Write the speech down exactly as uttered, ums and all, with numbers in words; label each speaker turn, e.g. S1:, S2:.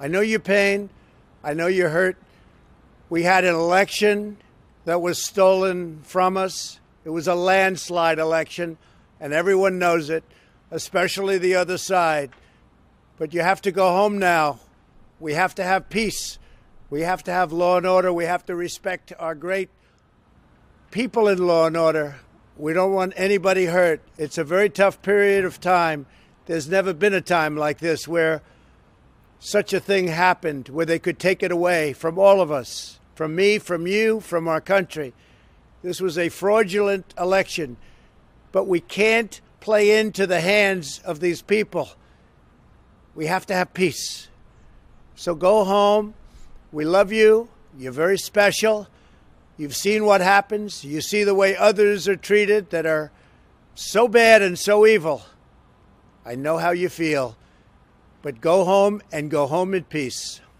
S1: I know your pain. I know you're hurt. We had an election that was stolen from us. It was a landslide election, and everyone knows it, especially the other side. But you have to go home now. We have to have peace. We have to have law and order. We have to respect our great people in law and order. We don't want anybody hurt. It's a very tough period of time. There's never been a time like this where such a thing happened, where they could take it away from all of us, from me, from you, from our country. This was a fraudulent election, but we can't play into the hands of these people. We have to have peace. So go home. We love you. You're very special. You've seen what happens. You see the way others are treated that are so bad and so evil. I know how you feel. But go home and go home in peace.